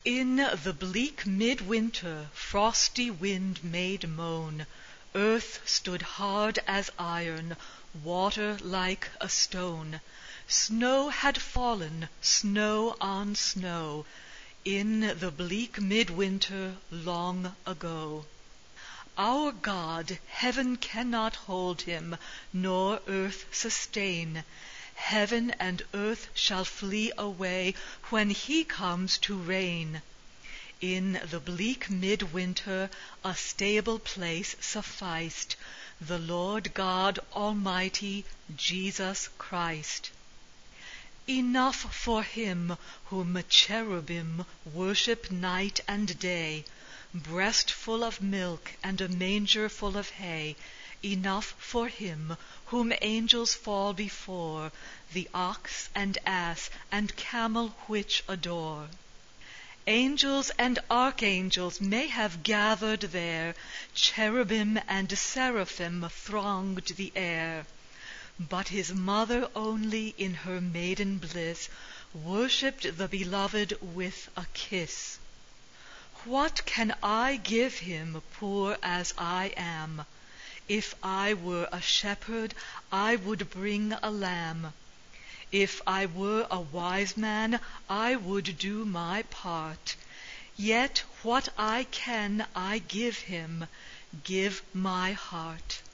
In the bleak midwinter frosty wind made moan, Earth stood hard as iron, water like a stone. Snow had fallen, snow on snow, In the bleak midwinter long ago. Our God, heaven cannot hold him, nor earth sustain. Heaven and earth shall flee away when he comes to reign. In the bleak midwinter a stable place sufficed, the Lord God Almighty, Jesus Christ. Enough for him whom cherubim worship night and day, breast full of milk and a manger full of hay, enough for him whom angels fall before, the ox and ass and camel which adore. Angels and archangels may have gathered there, cherubim and seraphim thronged the air. But his mother only in her maiden bliss worshipped the beloved with a kiss. What can I give him, poor as I am? If I were a shepherd, I would bring a lamb. If I were a wise man, I would do my part. Yet what I can I give him, give my heart.